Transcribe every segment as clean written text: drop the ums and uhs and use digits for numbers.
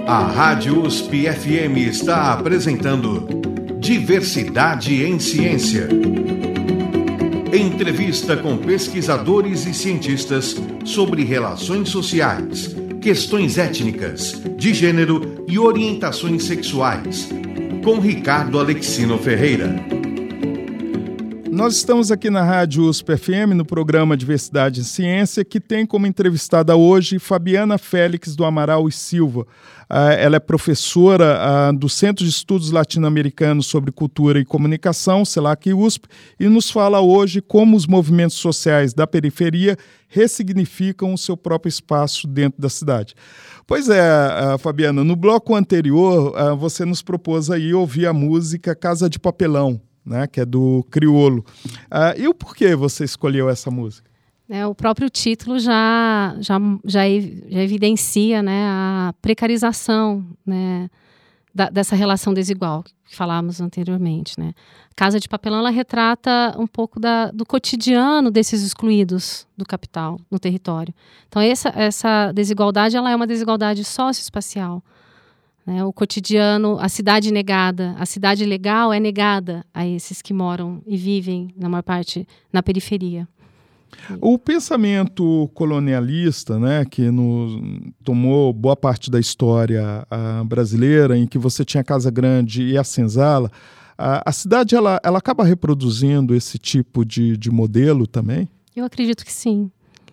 A Rádio USP-FM está apresentando Diversidade em Ciência. Entrevista com pesquisadores e cientistas sobre relações sociais, questões étnicas, de gênero e orientações sexuais, com Ricardo Alexino Ferreira. Nós estamos aqui na Rádio USP-FM, no programa Diversidade em Ciência, que tem como entrevistada hoje Fabiana Félix do Amaral e Silva. Ela é professora do Centro de Estudos Latino-Americanos sobre Cultura e Comunicação, CELAC-USP, e nos fala hoje como os movimentos sociais da periferia ressignificam o seu próprio espaço dentro da cidade. Pois é, Fabiana, no bloco anterior você nos propôs aí ouvir a música Casa de Papelão, né, que é do Criolo. E o porquê você escolheu essa música? O próprio título já evidencia, né, a precarização, né, dessa relação desigual que falávamos anteriormente, né. Casa de Papelão, ela retrata um pouco do cotidiano desses excluídos do capital no território. Então essa desigualdade, ela é uma desigualdade socioespacial. O cotidiano, a cidade negada, a cidade legal é negada a esses que moram e vivem, na maior parte, na periferia. O pensamento colonialista, né, que tomou boa parte da história brasileira, em que você tinha a Casa Grande e a senzala, a cidade ela acaba reproduzindo esse tipo de modelo também? Eu acredito que sim.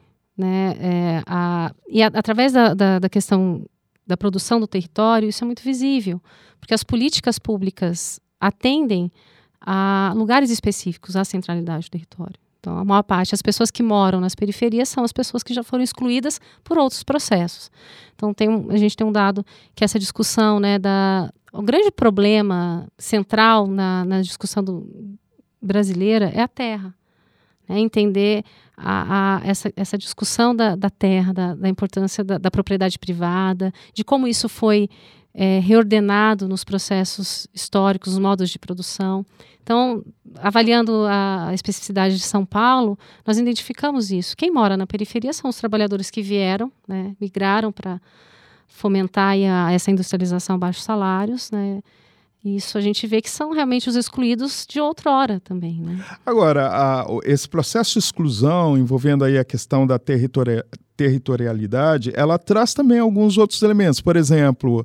E através da questão da produção do território, isso é muito visível, porque as políticas públicas atendem a lugares específicos, à centralidade do território. Então, a maior parte, as pessoas que moram nas periferias são as pessoas que já foram excluídas por outros processos. Então, a gente tem um dado que essa discussão, né, o grande problema central na discussão brasileira é a terra. Entender essa discussão da terra, da importância da propriedade privada, de como isso foi reordenado nos processos históricos, os modos de produção. Então, avaliando a especificidade de São Paulo, nós identificamos isso. Quem mora na periferia são os trabalhadores que vieram, né, migraram para fomentar essa industrialização a baixos salários, né. Isso a gente vê que são realmente os excluídos de outrora também, né? Agora, esse processo de exclusão envolvendo aí a questão da territorialidade, ela traz também alguns outros elementos. Por exemplo,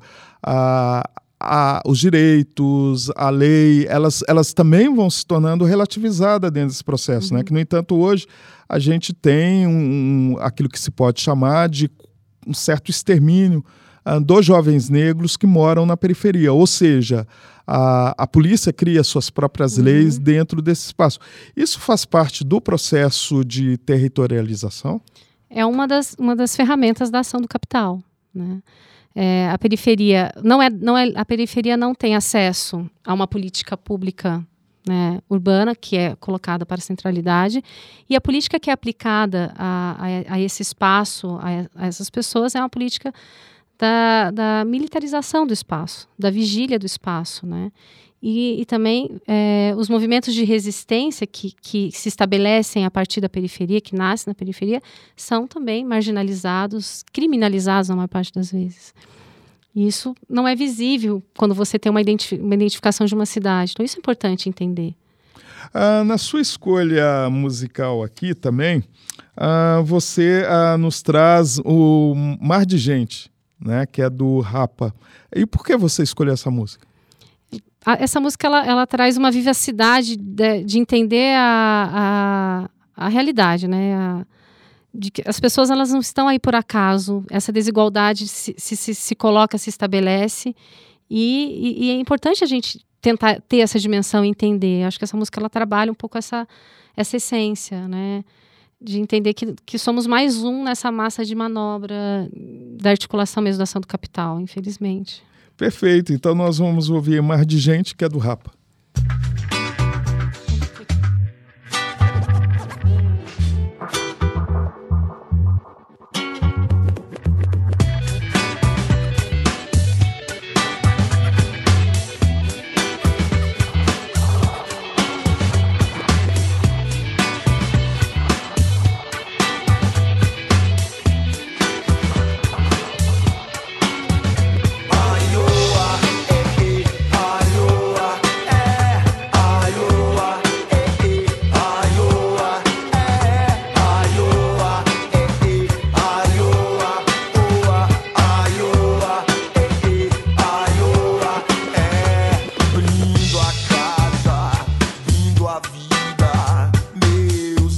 os direitos, a lei, elas também vão se tornando relativizadas dentro desse processo, né? Que, no entanto, hoje a gente tem aquilo que se pode chamar de um certo extermínio dos jovens negros que moram na periferia, ou seja, a polícia cria suas próprias leis dentro desse espaço. Isso faz parte do processo de territorialização? É uma das ferramentas da ação do capital, né? A periferia a periferia não tem acesso a uma política pública, né, urbana, que é colocada para a centralidade, e a política que é aplicada a esse espaço, a essas pessoas, é uma política da militarização do espaço, da vigília do espaço, né? E também os movimentos de resistência que se estabelecem a partir da periferia, que nascem na periferia, são também marginalizados, criminalizados na maior parte das vezes. E isso não é visível quando você tem uma identificação de uma cidade. Então isso é importante entender. Na sua escolha musical aqui também, você nos traz o Mar de Gente, né, que é do Rapa. E por que você escolheu essa música? Essa música ela traz uma vivacidade de entender a realidade, né? De que as pessoas elas não estão aí por acaso. Essa desigualdade se coloca, se estabelece, e é importante a gente tentar ter essa dimensão e entender. Acho que essa música ela trabalha um pouco essa essência, né? De entender que somos mais um nessa massa de manobra da articulação mesmo da ação do capital, infelizmente. Perfeito. Então nós vamos ouvir Mar de Gente, que é do Rapa.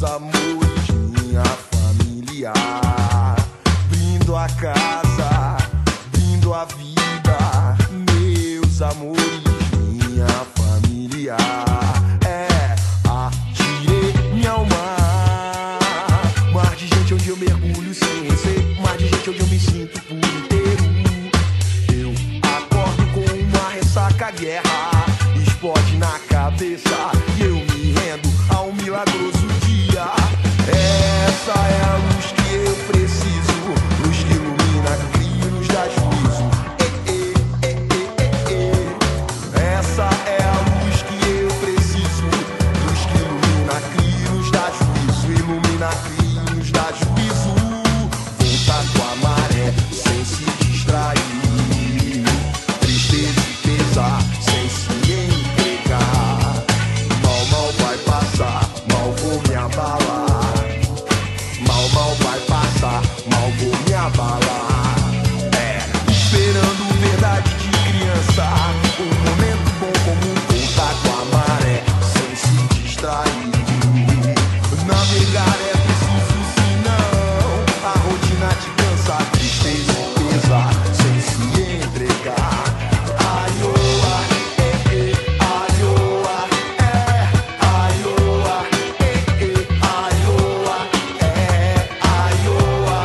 amores, minha família. Brindo a casa, brindo a vida, meus amores, minha família. Atirei minha alma, mar de gente onde eu mergulho sem receio, mar de gente onde eu me sinto por inteiro. Eu acordo com uma ressaca, guerra explode na cabeça e eu me rendo ao milagroso dia. Essa é a luz que eu preciso, luz que ilumina, cria, luz dá juízo. Essa é a luz que eu preciso, luz que ilumina, cria, luz dá juízo. Ilumina, cria, luz dá juízo. Volta com a maré sem se distrair, tristeza e pesar sem se entregar. Mal, mal vai passar, mal vou me abalar. Mal, mal vai passar, mal vou me abalar. Esperando verdade de criança, um momento bom comum. Voltar com a maré sem se distrair. Navegar é preciso, senão a rotina te cansa, tristeza e pesar sem se entregar. Aioa, aioa, aioa, aioa, aioa,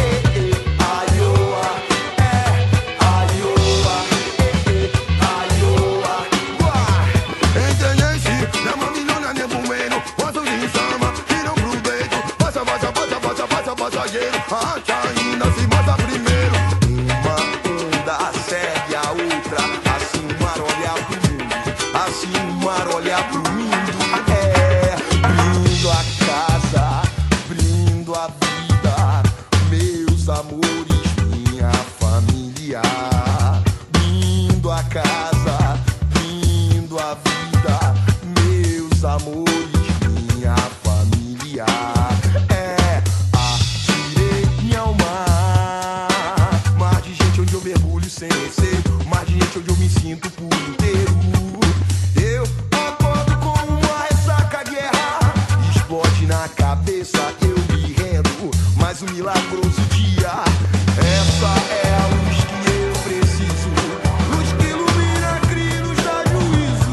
entendesse? Na mamilona nem bumeno, posso de chama, tiram proveito. Passa, passa, passa, passa, passa, passageiro. A China se mata primeiro. Uma onda segue a outra, assim o mar olha pro mundo, assim o mar olha pro mundo. Brindo a casa, brindo a vida, meus amores, minha família. Brindo a casa, brindo a vida, meus amores, minha família. Atirei minha alma, mar de gente onde eu mergulho sem receio, mar de gente onde eu me sinto por inteiro. Eu acordo com uma ressaca, guerra explode na cabeça, eu me rendo, mas o milagroso dia. Essa é a luz que eu preciso, luz que ilumina, cria, luz dá juízo.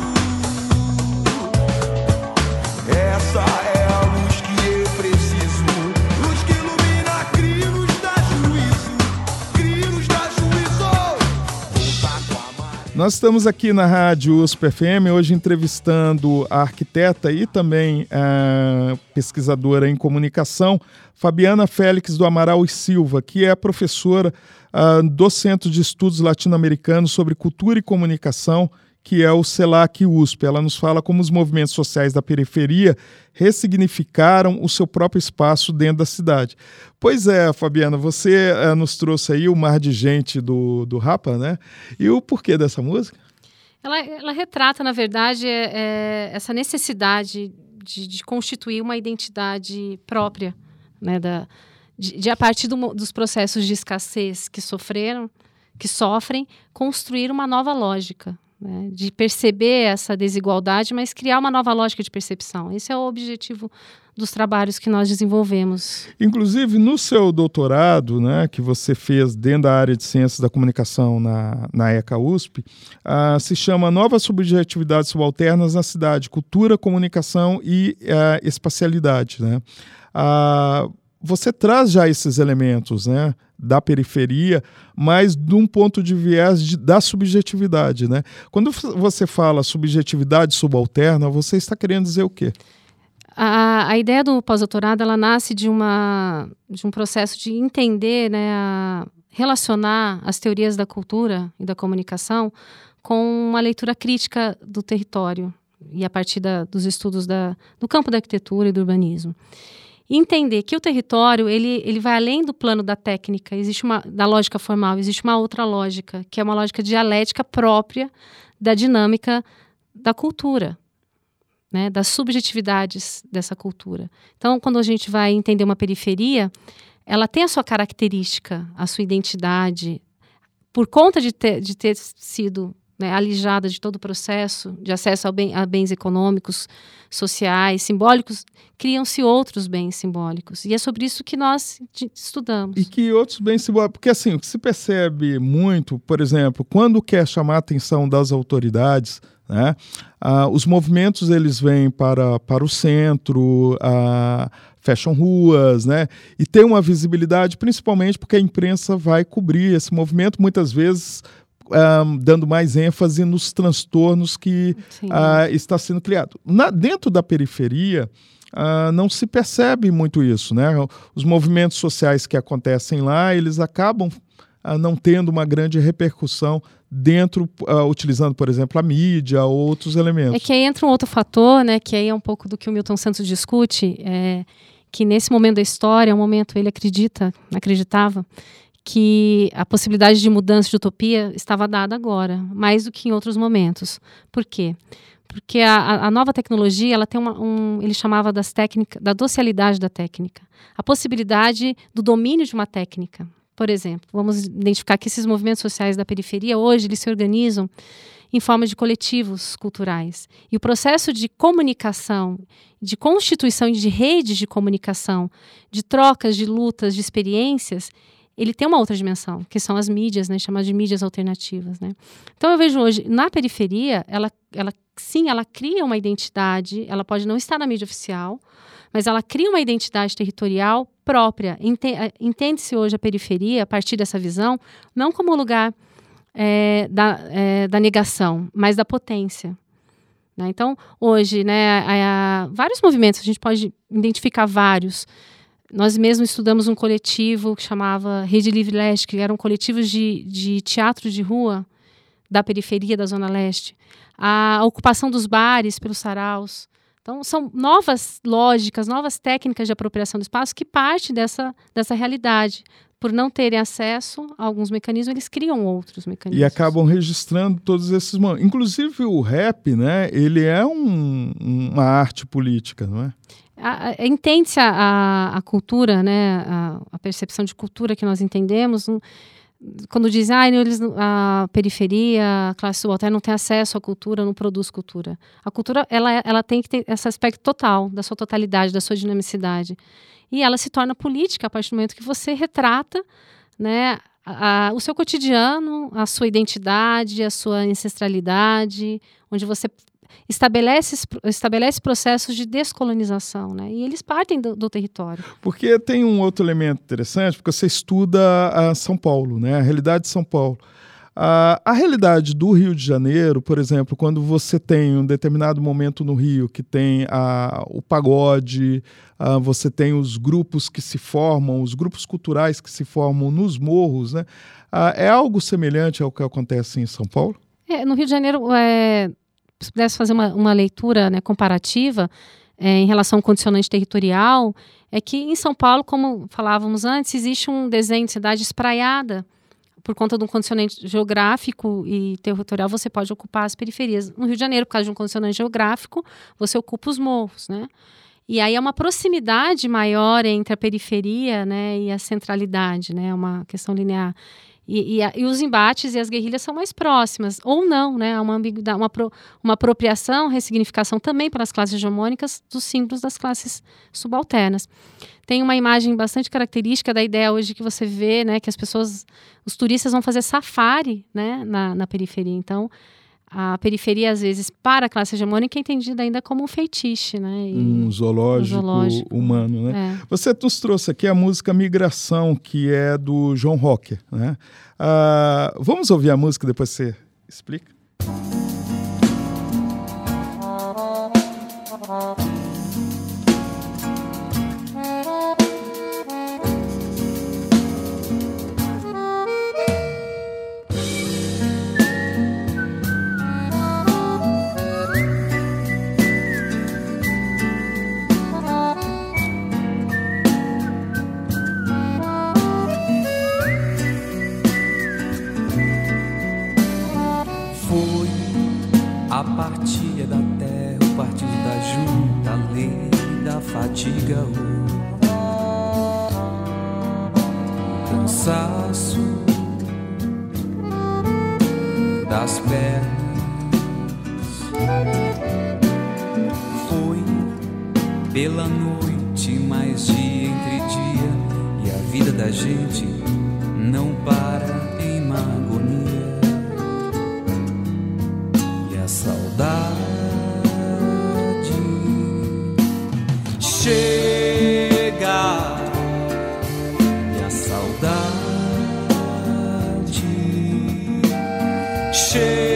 Essa é a luz que eu preciso, luz que ilumina, cria, luz dá juízo. Cria, luz dá juízo. Voltar com a maré. Nós estamos aqui na Rádio USP FM, hoje entrevistando a arquiteta e também a pesquisadora em comunicação, Fabiana Félix do Amaral e Silva, que é professora do Centro de Estudos Latino-Americanos sobre Cultura e Comunicação, que é o CELAC USP. Ela nos fala como os movimentos sociais da periferia ressignificaram o seu próprio espaço dentro da cidade. Pois é, Fabiana, você nos trouxe aí o Mar de Gente do Rapa, né? E o porquê dessa música? Ela retrata, na verdade, essa necessidade de constituir uma identidade própria, né, a partir dos processos de escassez que sofrem, construir uma nova lógica, né, de perceber essa desigualdade, mas criar uma nova lógica de percepção. Esse é o objetivo dos trabalhos que nós desenvolvemos. Inclusive, no seu doutorado, né, que você fez dentro da área de Ciências da Comunicação na ECA USP, se chama Novas Subjetividades Subalternas na Cidade, Cultura, Comunicação e Espacialidade, né? Você traz já esses elementos, né, da periferia, mas de um ponto de viés da subjetividade, né? Quando você fala subjetividade subalterna, você está querendo dizer o quê? A ideia do pós-doutorado, ela nasce de um processo de entender, né, relacionar as teorias da cultura e da comunicação com uma leitura crítica do território e a partir dos estudos do campo da arquitetura e do urbanismo. E entender que o território ele vai além do plano da técnica, da lógica formal, existe uma outra lógica, que é uma lógica dialética própria da dinâmica da cultura, né, das subjetividades dessa cultura. Então, quando a gente vai entender uma periferia, ela tem a sua característica, a sua identidade, por conta de ter sido né, alijada de todo o processo de acesso a bens econômicos, sociais, simbólicos, criam-se outros bens simbólicos. E é sobre isso que nós estudamos. E que outros bens simbólicos... Porque, assim, o que se percebe muito, por exemplo, quando quer chamar a atenção das autoridades, né, os movimentos eles vêm para o centro, fecham ruas, né, e tem uma visibilidade, principalmente porque a imprensa vai cobrir esse movimento, muitas vezes dando mais ênfase nos transtornos que está sendo criado. Dentro da periferia, não se percebe muito isso, né? Os movimentos sociais que acontecem lá, eles acabam não tendo uma grande repercussão dentro, utilizando, por exemplo, a mídia ou outros elementos. É que aí entra um outro fator, né, que aí é um pouco do que o Milton Santos discute, que nesse momento da história, é um momento, ele acreditava, que a possibilidade de mudança de utopia estava dada agora, mais do que em outros momentos. Por quê? Porque a nova tecnologia, ela tem ele chamava da docilidade da técnica. A possibilidade do domínio de uma técnica. Por exemplo, vamos identificar que esses movimentos sociais da periferia, hoje, eles se organizam em forma de coletivos culturais. E o processo de comunicação, de constituição de redes de comunicação, de trocas, de lutas, de experiências, ele tem uma outra dimensão, que são as mídias, né, chamadas de mídias alternativas, né? Então eu vejo hoje, na periferia, ela cria uma identidade, ela pode não estar na mídia oficial, mas ela cria uma identidade territorial própria. Entende-se hoje a periferia, a partir dessa visão, não como lugar da negação, mas da potência. Né? Então, hoje, né, vários movimentos, a gente pode identificar vários. Nós mesmos estudamos um coletivo que chamava Rede Livre Leste, que eram coletivos de teatro de rua da periferia da Zona Leste. A ocupação dos bares pelos saraus. Então, são novas lógicas, novas técnicas de apropriação do espaço que partem dessa realidade. Por não terem acesso a alguns mecanismos, eles criam outros mecanismos. E acabam registrando todos esses momentos. Inclusive o rap, né, ele é uma arte política, não é? Entende-se a cultura, né, a percepção de cultura que nós entendemos, quando dizem a periferia, a classe subalterna não tem acesso à cultura, não produz cultura. A cultura ela tem que ter esse aspecto total, da sua totalidade, da sua dinamicidade. E ela se torna política a partir do momento que você retrata, né, o seu cotidiano, a sua identidade, a sua ancestralidade, onde você estabelece processos de descolonização, né? E eles partem do território. Porque tem um outro elemento interessante, porque você estuda São Paulo, né? A realidade de São Paulo. A realidade do Rio de Janeiro, por exemplo, quando você tem um determinado momento no Rio que tem o pagode, você tem os grupos que se formam, os grupos culturais que se formam nos morros, né? É algo semelhante ao que acontece em São Paulo? No Rio de Janeiro, se pudesse fazer uma leitura, né, comparativa em relação ao condicionante territorial, é que em São Paulo, como falávamos antes, existe um desenho de cidade espraiada. Por conta de um condicionante geográfico e territorial, você pode ocupar as periferias. No Rio de Janeiro, por causa de um condicionante geográfico, você ocupa os morros, né? E aí é uma proximidade maior entre a periferia, né, e a centralidade, né? É uma questão linear. E os embates e as guerrilhas são mais próximas, ou não, né? Há uma ambiguidade, uma apropriação, ressignificação também pelas classes hegemônicas dos símbolos das classes subalternas. Tem uma imagem bastante característica da ideia hoje que você vê, né, que os turistas vão fazer safari, né, na periferia. Então, a periferia, às vezes, para a classe hegemônica, é entendida ainda como um feitiço, né? Um zoológico humano, né? Você nos trouxe aqui a música Migração, que é do João Rocker, né? Vamos ouvir a música e depois você explica? A partir da terra, o partir da junta, a lei da fadiga, o cansaço, das pernas. Foi pela noite, mais dia entre dia, e a vida da gente não para em uma agonia. E a saudade chega, e a saudade chega.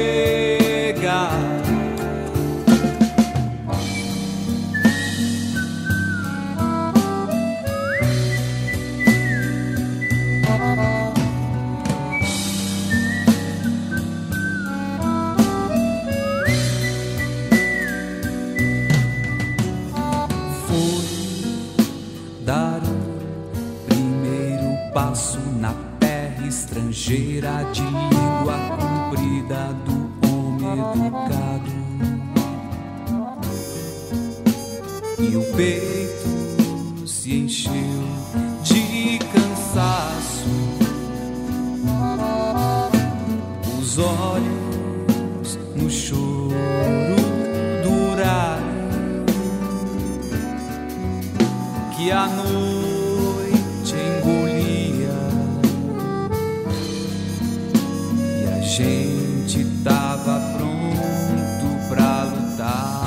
Estrangeira de língua comprida do homem educado, e o peito se encheu de cansaço, os olhos no choro duraram, que a noite engolia. A gente tava pronto pra lutar.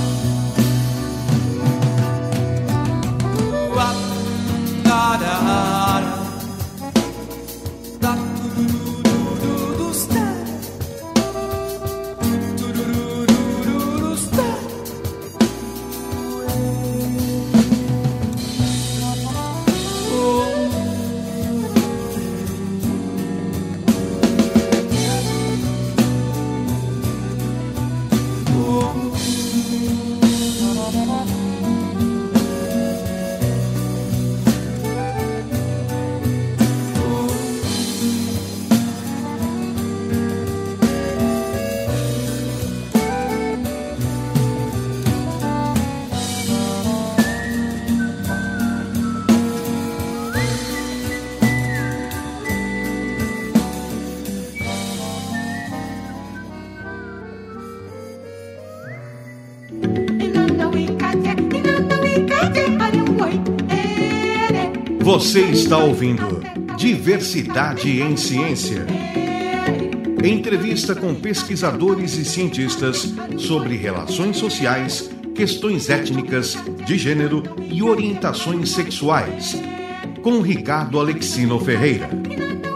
Você está ouvindo Diversidade em Ciência. Entrevista com pesquisadores e cientistas sobre relações sociais, questões étnicas, de gênero e orientações sexuais. Com Ricardo Alexino Ferreira.